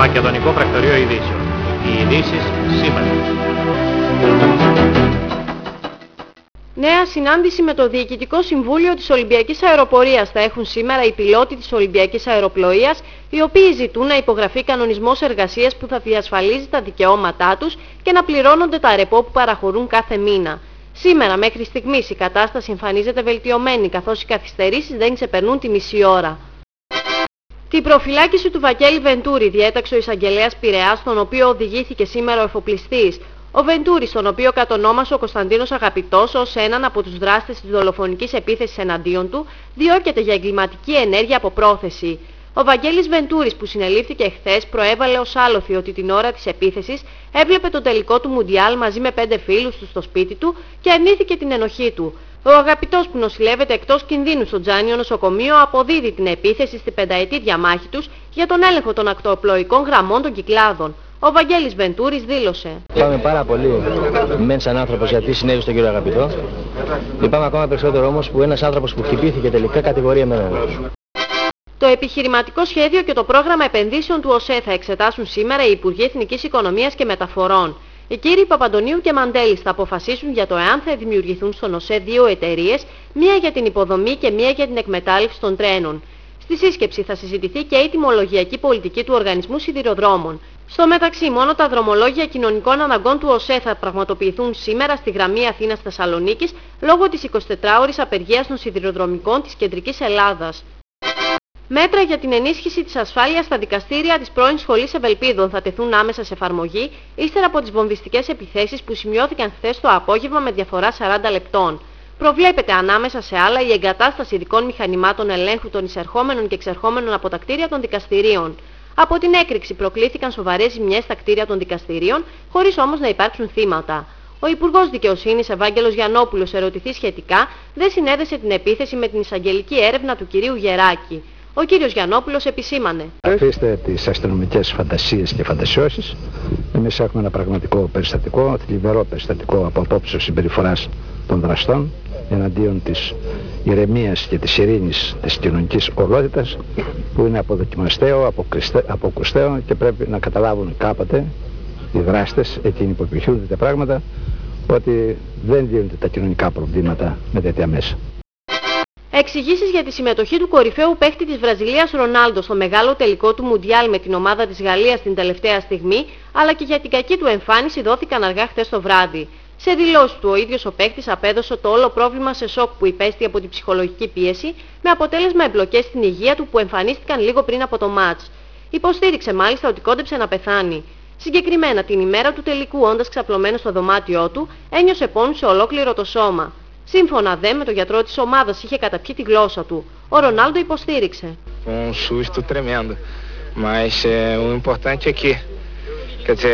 Μακεδονικό Πρακτορείο Ειδήσεων. Οι ειδήσεις σήμερα. Νέα συνάντηση με το Διοικητικό Συμβούλιο της Ολυμπιακής Αεροπορίας θα έχουν σήμερα οι πιλότοι της Ολυμπιακής Αεροπλοείας, οι οποίοι ζητούν να υπογραφεί κανονισμός εργασίας που θα διασφαλίζει τα δικαιώματά τους και να πληρώνονται τα ρεπό που παραχωρούν κάθε μήνα. Σήμερα μέχρι στιγμής η κατάσταση εμφανίζεται βελτιωμένη, καθώς οι καθυστερήσεις δεν ξεπερνούν τη μισή ώρα. Την προφυλάκηση του Βαγγέλη Βεντούρη διέταξε ο εισαγγελέας Πειραιάς, στον οποίο οδηγήθηκε σήμερα ο εφοπλιστής. Ο Βεντούρης, τον οποίο κατονόμασε ο Κωνσταντίνος Αγαπητός ως έναν από τους δράστες της δολοφονικής επίθεσης εναντίον του, διώκεται για εγκληματική ενέργεια από πρόθεση. Ο Βαγγέλης Βεντούρης, που συνελήφθηκε εχθές, προέβαλε ως άλοθη ότι την ώρα της επίθεσης έβλεπε τον τελικό του Μουντιάλ μαζί με 5 φίλους του στο σπίτι του και αρνήθηκε την ενοχή του. Ο Αγαπητός, που νοσηλεύεται εκτός κινδύνου στο Τζάνιο νοσοκομείο, αποδίδει την επίθεση στην πενταετή διαμάχη τους για τον έλεγχο των ακτοπλοϊκών γραμμών των Κυκλάδων. Ο Βαγγέλης Βεντούρης δήλωσε: Λυπάμαι πάρα πολύ μεν σαν άνθρωπος γιατί συνέβη στον κύριο Αγαπητό. Λυπάμαι ακόμα περισσότερο όμως που ένας άνθρωπος που χτυπήθηκε τελικά κατηγορεί εμένα. Το επιχειρηματικό σχέδιο και το πρόγραμμα επενδύσεων του ΟΣΕ θα εξετάσουν σήμερα οι Υπουργοί Εθνικής Οικονομίας και Μεταφορών. Οι κύριοι Παπαντονίου και Μαντέλης θα αποφασίσουν για το εάν θα δημιουργηθούν στον ΟΣΕ δύο εταιρείες, μία για την υποδομή και μία για την εκμετάλλευση των τρένων. Στη σύσκεψη θα συζητηθεί και η τιμολογιακή πολιτική του Οργανισμού Σιδηροδρόμων. Στο μεταξύ, μόνο τα δρομολόγια κοινωνικών αναγκών του ΟΣΕ θα πραγματοποιηθούν σήμερα στη γραμμή Αθήνας-Θεσσαλονίκης λόγω της 24ωρης απεργίας των σιδηροδρομικών της Κεντρικής Ελλάδας. Μέτρα για την ενίσχυση της ασφάλειας στα δικαστήρια της πρώην Σχολής Ευελπίδων θα τεθούν άμεσα σε εφαρμογή, ύστερα από τις βομβιστικές επιθέσεις που σημειώθηκαν χθες το απόγευμα με διαφορά 40 λεπτών. Προβλέπεται ανάμεσα σε άλλα η εγκατάσταση ειδικών μηχανημάτων ελέγχου των εισερχόμενων και εξερχόμενων από τα κτίρια των δικαστηρίων. Από την έκρηξη προκλήθηκαν σοβαρές ζημιές στα κτίρια των δικαστηρίων, χωρίς όμως να υπάρξουν θύματα. Ο Υπουργός Δικαιοσύνης Ευάγγελος Γιαννόπουλος, ερωτηθεί σχετικά, δεν συνέδεσε την επίθεση με την εισαγγελική έρευνα του κυρίου Γεράκη. Ο κύριος Γιαννόπουλος επισήμανε: Αφήστε τις αστυνομικές φαντασίες και φαντασιώσεις. Εμείς έχουμε ένα πραγματικό περιστατικό, θλιβερό περιστατικό από απόψεως συμπεριφοράς των δραστών εναντίον της ηρεμίας και της ειρήνης της κοινωνικής ολότητας, που είναι αποδοκιμαστέο, αποκρουστέο και πρέπει να καταλάβουν κάποτε οι δράστες, εκείνοι που επιχειρούνται τα πράγματα, ότι δεν λύνονται τα κοινωνικά προβλήματα με τέτοια μέσα. Εξηγήσεις για τη συμμετοχή του κορυφαίου παίχτη της Βραζιλίας Ρονάλντο στο μεγάλο τελικό του Μουντιάλ με την ομάδα της Γαλλίας την τελευταία στιγμή, αλλά και για την κακή του εμφάνιση, δόθηκαν αργά χθες το βράδυ. Σε δηλώσεις του, ο ίδιος ο παίχτης απέδωσε το όλο πρόβλημα σε σοκ που υπέστη από την ψυχολογική πίεση, με αποτέλεσμα εμπλοκές στην υγεία του που εμφανίστηκαν λίγο πριν από το μάτς. Υποστήριξε μάλιστα ότι κόντεψε να πεθάνει. Συγκεκριμένα την ημέρα του τελικού, όντας ξαπλωμένος στο δωμάτιό του, ένιωσε πόνους σε ολόκληρο το σώμα. Σύμφωνα δε με τον γιατρό της ομάδας, είχε καταπιεί τη γλώσσα του. Ο Ρονάλντο υποστήριξε: susto tremendo, mas o importante é que, quer dizer,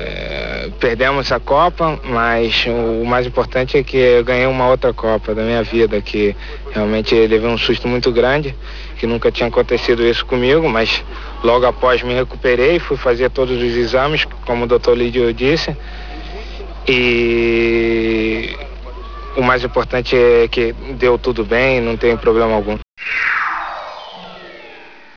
perdemos a Copa, mas o mais importante é que eu ganhei uma outra Copa da minha vida, que realmente levei um susto muito grande, que nunca tinha acontecido isso comigo, mas logo após me recuperei, fui fazer todos os exames, como o Dr. Lídio disse, e o mais importante é que deu tudo bem, não tem problema algum.